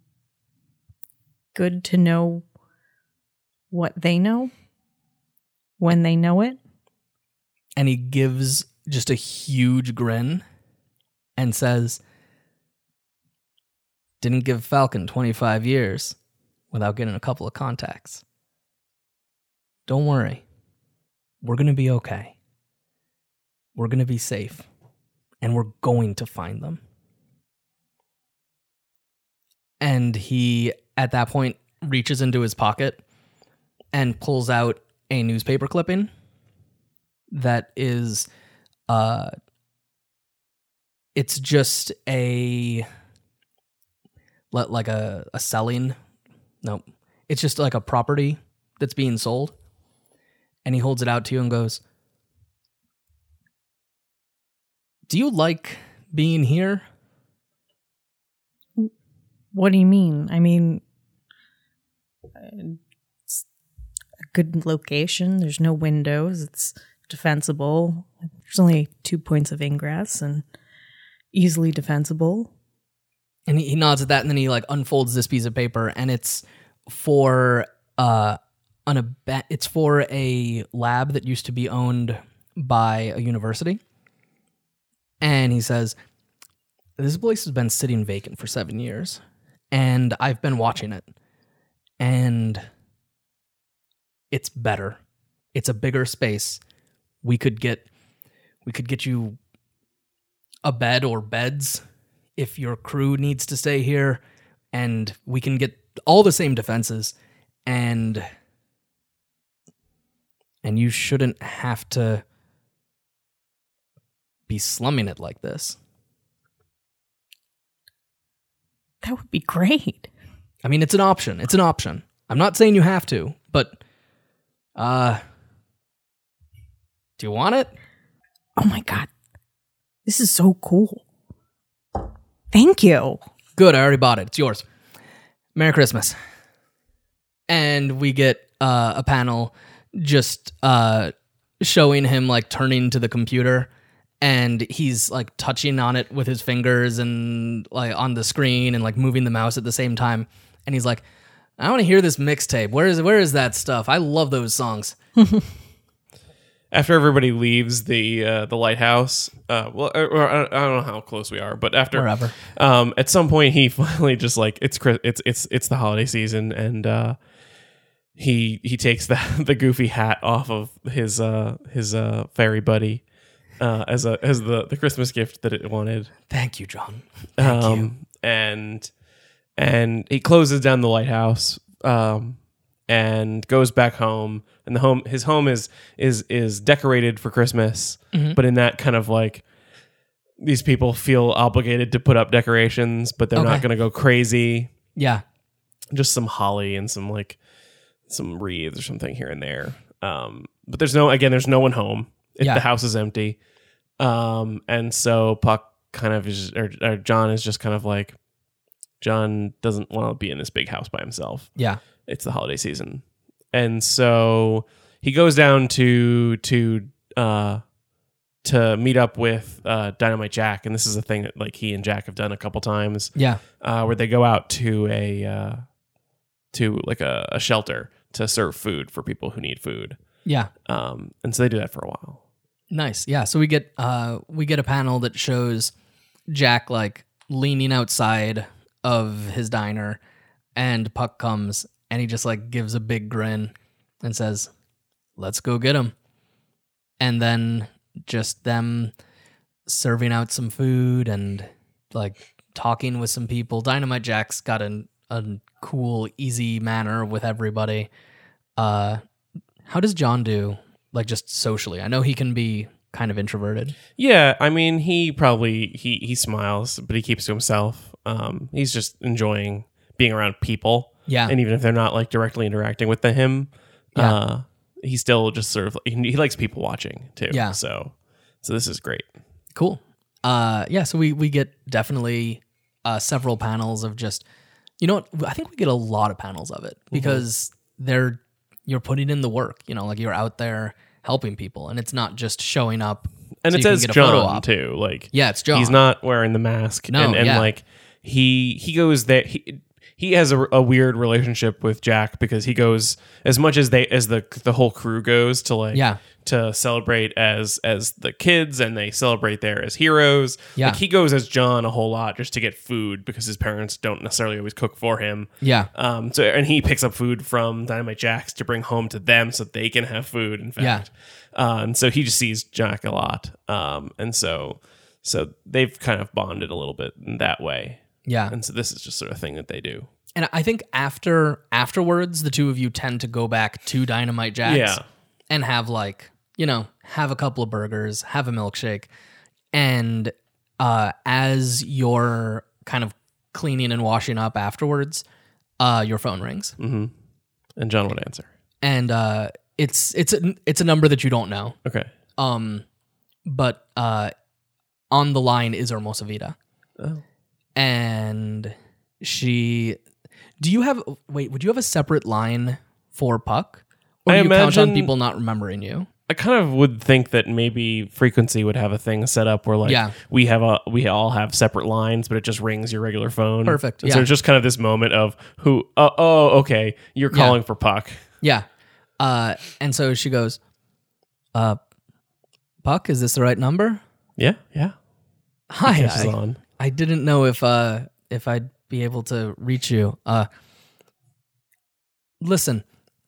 good to know what they know when they know it? And he gives just a huge grin and says, didn't give Falcon 25 years without getting a couple of contacts. Don't worry. We're going to be okay. We're going to be safe. And we're going to find them. And he, at that point, reaches into his pocket and pulls out a newspaper clipping that is, it's just like a selling, no, it's just like a property that's being sold. And he holds it out to you and goes, do you like being here? What do you mean? I mean, it's a good location. There's no windows. It's defensible. There's only 2 points of ingress and easily defensible. And he nods at that, and then he like unfolds this piece of paper, and it's for it's for a lab that used to be owned by a university. And he says, this place has been sitting vacant for 7 years, and I've been watching it, and it's better. It's a bigger space. We could get you a bed or beds if your crew needs to stay here, and we can get all the same defenses, and you shouldn't have to be slumming it like this. That would be great. I mean, it's an option. It's an option. I'm not saying you have to, but do you want it? Oh my God. This is so cool. Thank you. Good, I already bought it. It's yours. Merry Christmas. And we get a panel just showing him like turning to the computer, and he's like touching on it with his fingers and like on the screen and like moving the mouse at the same time. And he's like, I want to hear this mixtape. Where is that stuff? I love those songs. After everybody leaves the lighthouse, I don't know how close we are, but after wherever, at some point he finally just like it's the holiday season, and he takes the goofy hat off of his fairy buddy as the Christmas gift that it wanted. Thank you, John. Thank you. And he closes down the lighthouse. And goes back home, and his home is decorated for Christmas, but in that kind of like, these people feel obligated to put up decorations, but they're not going to go crazy. Yeah, just some holly and some wreaths or something here and there. But there's no one home. The house is empty, and so Puck kind of is, or John is just kind of like, John doesn't want to be in this big house by himself. Yeah. It's the holiday season. And so he goes down to meet up with Dynamite Jack, and this is a thing that like he and Jack have done a couple times. Yeah. Where they go out to a shelter to serve food for people who need food. Yeah. And so they do that for a while. Nice. Yeah. So we get a panel that shows Jack like leaning outside of his diner, and Puck comes and he just like gives a big grin and says, "Let's go get him." And then just them serving out some food and like talking with some people. Dynamite Jack's got a cool, easy manner with everybody. How does John do, like, just socially? I know he can be kind of introverted. Yeah, I mean, he probably he smiles, but he keeps to himself. He's just enjoying being around people. Yeah. And even if they're not like directly interacting with him, he still just sort of he likes people watching too. Yeah. So this is great. Cool. So we get definitely several panels of just, you know what, I think we get a lot of panels of it because you're putting in the work, you know, like you're out there helping people, and it's not just showing up. And so it you can says get a photo John op. too. Like, Yeah, it's John. He's not wearing the mask. No, and yeah. like he goes there. He has a weird relationship with Jack because he goes as much as the whole crew goes to like to celebrate as the kids, and they celebrate there as heroes. Yeah. Like he goes as John a whole lot just to get food because his parents don't necessarily always cook for him. Yeah. And he picks up food from Dynamite Jack's to bring home to them so they can have food. In fact. And so he just sees Jack a lot. And so they've kind of bonded a little bit in that way. Yeah. And so this is just sort of thing that they do. And I think afterwards, the two of you tend to go back to Dynamite Jack's and have like, you know, have a couple of burgers, have a milkshake. And as you're kind of cleaning and washing up afterwards, your phone rings. Mm-hmm. And John would answer. And it's a number that you don't know. Okay. But on the line is Hermosa Vida. Oh. And would you have a separate line for Puck? Or do you count on people not remembering you? I kind of would think that maybe Frequency would have a thing set up where like we all have separate lines, but it just rings your regular phone. Perfect. And so it's just kind of this moment of okay, you're calling for Puck. Yeah. And so she goes, Puck, is this the right number? Yeah. Hi. Catches on. I didn't know if I'd be able to reach you. Listen,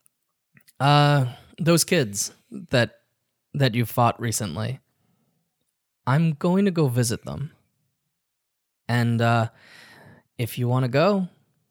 those kids that you fought recently, I'm going to go visit them. And if you want to go,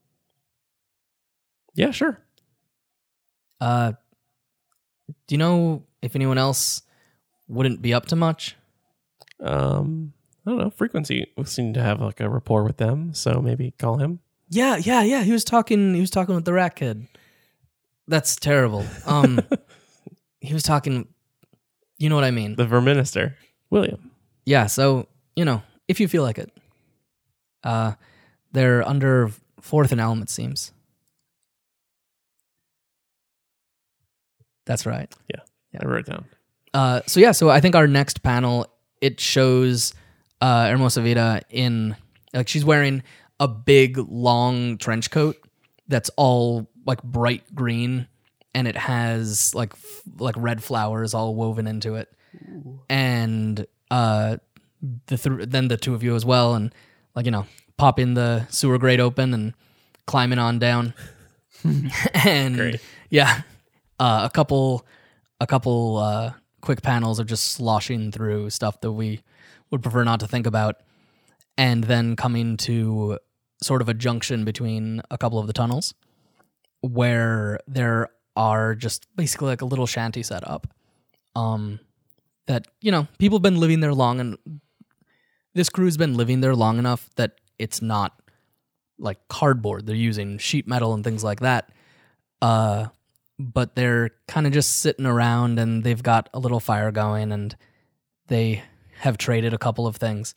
yeah, sure. Do you know if anyone else wouldn't be up to much? I don't know. Frequency seemed to have like a rapport with them, so maybe call him. Yeah. He was talking with the rat kid. That's terrible. He was talking. You know what I mean? The Verminister, William. Yeah. So you know, if you feel like it, they're under 4th and Elm, it seems. That's right. Yeah. I wrote it down. So I think our next panel, it shows Hermosa Vida in, like, she's wearing a big long trench coat that's all like bright green, and it has like red flowers all woven into it. Ooh. And then the two of you as well, and like, you know, popping the sewer grate open and climbing on down. And great. Yeah, a couple quick panels of just sloshing through stuff that we would prefer not to think about, and then coming to sort of a junction between a couple of the tunnels where there are just basically like a little shanty set up that, you know, people have been living there long, and this crew's been living there long enough that it's not like cardboard. They're using sheet metal and things like that. But they're kind of just sitting around, and they've got a little fire going, and they have traded a couple of things.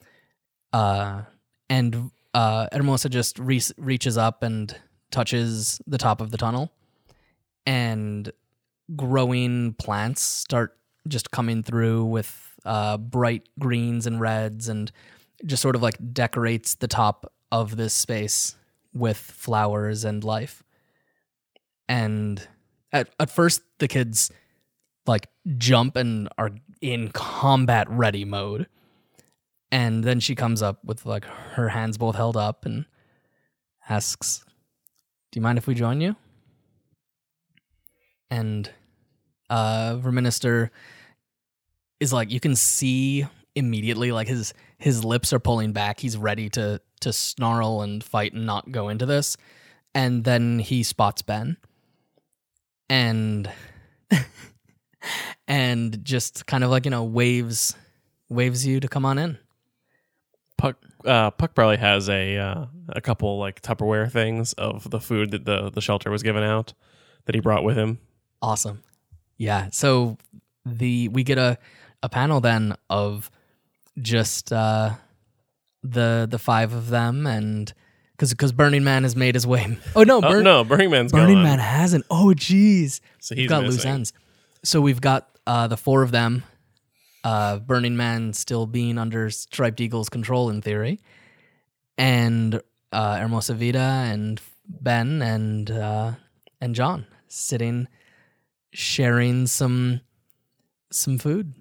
And Hermosa just reaches up and touches the top of the tunnel, and growing plants start just coming through with bright greens and reds, and just sort of like decorates the top of this space with flowers and life. And at first, the kids like jump and are in combat ready mode. And then she comes up with like her hands both held up and asks, "Do you mind if we join you?" And Verminister is like, you can see immediately like his lips are pulling back. He's ready to snarl and fight and not go into this. And then he spots Ben and and just kind of like, waves you to come on in. Puck probably has a couple like Tupperware things of the food that the shelter was giving out that he brought with him. Awesome. Yeah. So we get a panel then of just the five of them, and because Burning Man has made his way. Oh no! Burning Man's gone. Burning Man hasn't. Oh geez. So he's got missing. loose ends. So we've got the four of them. Burning Man still being under Striped Eagle's control in theory, and Hermosa Vida and Ben and John sitting, sharing some food.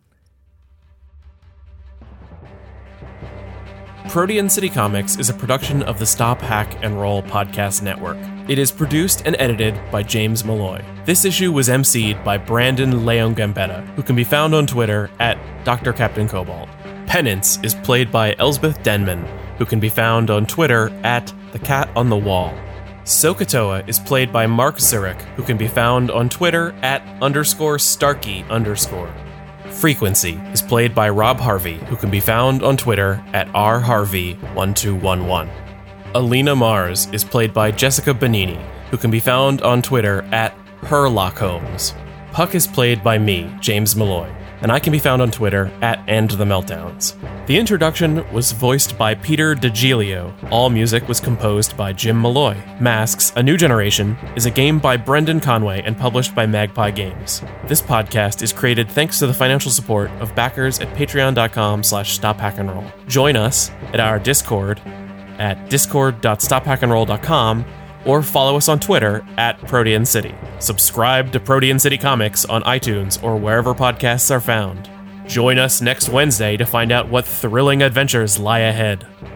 Protean City Comics is a production of the Stop, Hack, and Roll podcast network. It is produced and edited by James Malloy. This issue was emceed by Brandon Leon Gambetta, who can be found on Twitter at Dr. Captain Cobalt. Penance is played by Elsbeth Denman, who can be found on Twitter at The Cat on the Wall. Sokotoa is played by Mark Zurich, who can be found on Twitter at _Starkey_. Frequency is played by Rob Harvey, who can be found on Twitter at rharvey1211. Alina Mars is played by Jessica Bonini, who can be found on Twitter at herlockholmes. Puck is played by me, James Malloy, and I can be found on Twitter at @andthemeltdowns. The introduction was voiced by Peter DeGilio. All music was composed by Jim Malloy. Masks: A New Generation is a game by Brendan Conway and published by Magpie Games. This podcast is created thanks to the financial support of backers at patreon.com/stophackandroll. Join us at our Discord at discord.stophackandroll.com or follow us on Twitter at Protean City. Subscribe to Protean City Comics on iTunes or wherever podcasts are found. Join us next Wednesday to find out what thrilling adventures lie ahead.